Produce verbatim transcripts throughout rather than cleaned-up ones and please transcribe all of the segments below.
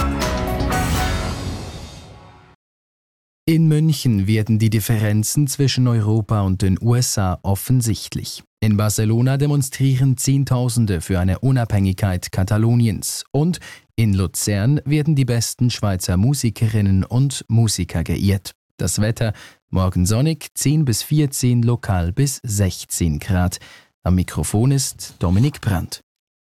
In München werden die Differenzen zwischen Europa und den U S A offensichtlich. In Barcelona demonstrieren Zehntausende für eine Unabhängigkeit Kataloniens und in Luzern werden die besten Schweizer Musikerinnen und Musiker geehrt. Das Wetter: morgen sonnig, zehn bis vierzehn, lokal bis sechzehn Grad. Am Mikrofon ist Dominik Brandt.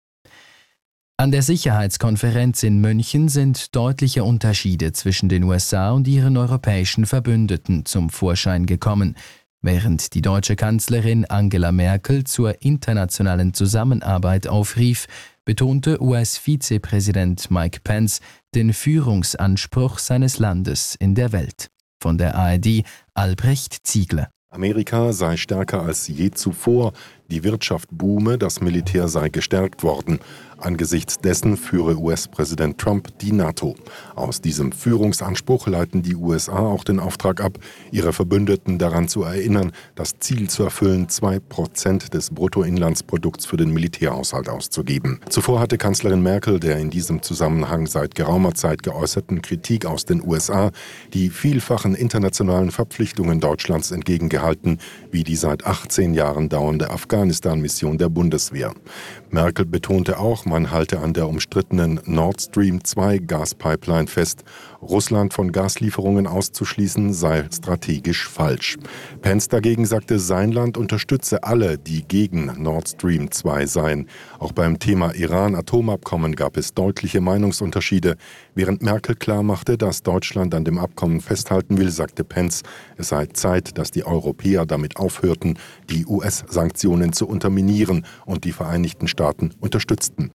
An der Sicherheitskonferenz in München sind deutliche Unterschiede zwischen den U S A und ihren europäischen Verbündeten zum Vorschein gekommen. Während die deutsche Kanzlerin Angela Merkel zur internationalen Zusammenarbeit aufrief, betonte U S-Vizepräsident Mike Pence den Führungsanspruch seines Landes in der Welt. Von der A R D Albrecht Ziegler. Amerika sei stärker als je zuvor, die Wirtschaft boome, das Militär sei gestärkt worden. Angesichts dessen führe U S-Präsident Trump die NATO. Aus diesem Führungsanspruch leiten die U S A auch den Auftrag ab, ihre Verbündeten daran zu erinnern, das Ziel zu erfüllen, zwei Prozent des Bruttoinlandsprodukts für den Militärhaushalt auszugeben. Zuvor hatte Kanzlerin Merkel der in diesem Zusammenhang seit geraumer Zeit geäußerten Kritik aus den U S A die vielfachen internationalen Verpflichtungen Deutschlands entgegengehalten, wie die seit achtzehn Jahren dauernde Afghanistan-Mission der Bundeswehr. Merkel betonte auch, man halte an der umstrittenen Nord Stream zwei Gaspipeline fest. Russland von Gaslieferungen auszuschließen sei strategisch falsch. Pence dagegen sagte, sein Land unterstütze alle, die gegen Nord Stream zwei seien. Auch beim Thema Iran-Atomabkommen gab es deutliche Meinungsunterschiede. Während Merkel klarmachte, dass Deutschland an dem Abkommen festhalten will, sagte Pence, es sei Zeit, dass die Europäer damit aufhörten, die U S-Sanktionen zu unterminieren und die Vereinigten Staaten unterstützten.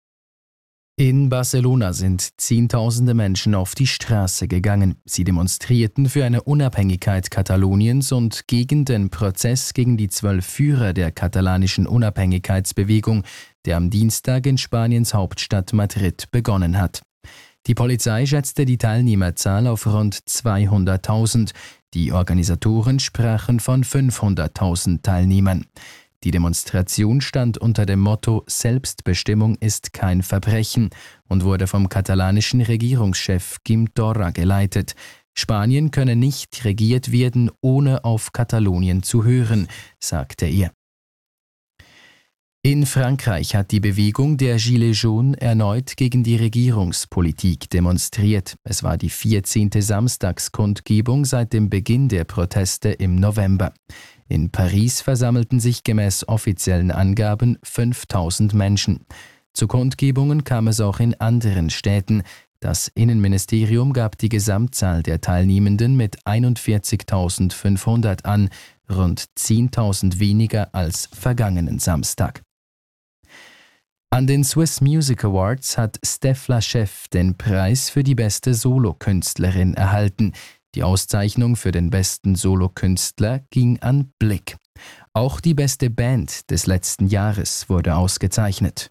In Barcelona sind Zehntausende Menschen auf die Straße gegangen. Sie demonstrierten für eine Unabhängigkeit Kataloniens und gegen den Prozess gegen die zwölf Führer der katalanischen Unabhängigkeitsbewegung, der am Dienstag in Spaniens Hauptstadt Madrid begonnen hat. Die Polizei schätzte die Teilnehmerzahl auf rund zweihunderttausend. Die Organisatoren sprachen von fünfhunderttausend Teilnehmern. Die Demonstration stand unter dem Motto »Selbstbestimmung ist kein Verbrechen« und wurde vom katalanischen Regierungschef Quim Torra geleitet. Spanien könne nicht regiert werden, ohne auf Katalonien zu hören, sagte er. In Frankreich hat die Bewegung der Gilets jaunes erneut gegen die Regierungspolitik demonstriert. Es war die vierzehnte Samstagskundgebung seit dem Beginn der Proteste im November. In Paris versammelten sich gemäß offiziellen Angaben fünftausend Menschen. Zu Kundgebungen kam es auch in anderen Städten. Das Innenministerium gab die Gesamtzahl der Teilnehmenden mit einundvierzigtausendfünfhundert an, rund zehntausend weniger als vergangenen Samstag. An den Swiss Music Awards hat Steph Lachef den Preis für die beste Solokünstlerin erhalten. Die Auszeichnung für den besten Solokünstler ging an Blick. Auch die beste Band des letzten Jahres wurde ausgezeichnet.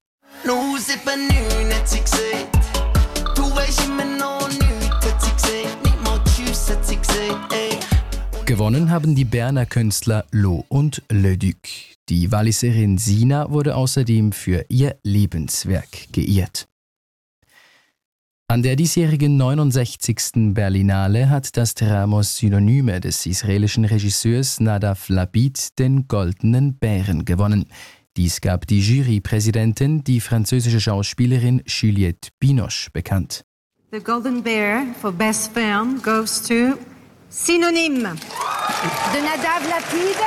Gewonnen haben die Berner Künstler Lo und Le Duc. Die Walliserin Sina wurde außerdem für ihr Lebenswerk geehrt. An der diesjährigen neunundsechzigsten Berlinale hat das Drama Synonyme des israelischen Regisseurs Nadav Lapid den Goldenen Bären gewonnen. Dies gab die Jurypräsidentin, die französische Schauspielerin Juliette Binoche, bekannt. The Golden Bear for Best Film goes to Synonyme de Nadav Lapid.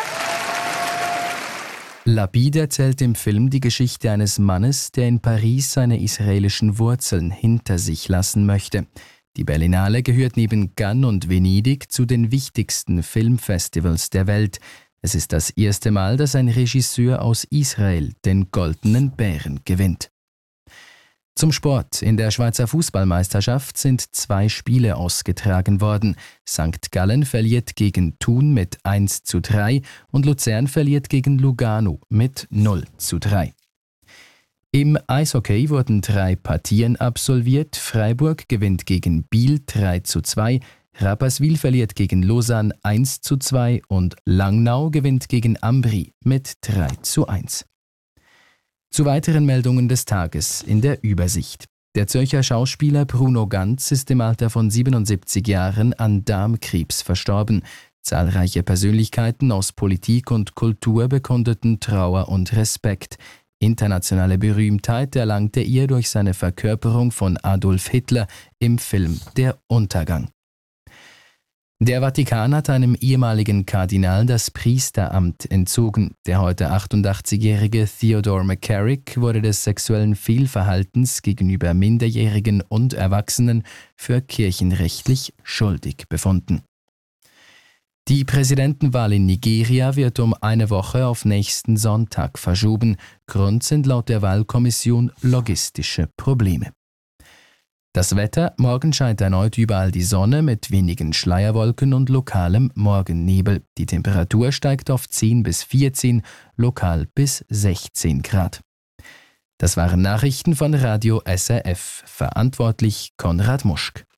Lapid erzählt im Film die Geschichte eines Mannes, der in Paris seine israelischen Wurzeln hinter sich lassen möchte. Die Berlinale gehört neben Cannes und Venedig zu den wichtigsten Filmfestivals der Welt. Es ist das erste Mal, dass ein Regisseur aus Israel den Goldenen Bären gewinnt. Zum Sport. In der Schweizer Fußballmeisterschaft sind zwei Spiele ausgetragen worden. Sankt Gallen verliert gegen Thun mit eins zu drei und Luzern verliert gegen Lugano mit null zu drei. Im Eishockey wurden drei Partien absolviert. Freiburg gewinnt gegen Biel drei zu zwei, Rapperswil verliert gegen Lausanne eins zu zwei und Langnau gewinnt gegen Ambri mit drei zu eins. Zu weiteren Meldungen des Tages in der Übersicht. Der Zürcher Schauspieler Bruno Ganz ist im Alter von siebenundsiebzig Jahren an Darmkrebs verstorben. Zahlreiche Persönlichkeiten aus Politik und Kultur bekundeten Trauer und Respekt. Internationale Berühmtheit erlangte er durch seine Verkörperung von Adolf Hitler im Film Der Untergang. Der Vatikan hat einem ehemaligen Kardinal das Priesteramt entzogen. Der heute achtundachtzigjährige Theodore McCarrick wurde des sexuellen Fehlverhaltens gegenüber Minderjährigen und Erwachsenen für kirchenrechtlich schuldig befunden. Die Präsidentenwahl in Nigeria wird um eine Woche auf nächsten Sonntag verschoben. Grund sind laut der Wahlkommission logistische Probleme. Das Wetter: Morgen scheint erneut überall die Sonne mit wenigen Schleierwolken und lokalem Morgennebel. Die Temperatur steigt auf zehn bis vierzehn, lokal bis sechzehn Grad. Das waren Nachrichten von Radio S R F. Verantwortlich Konrad Muschk.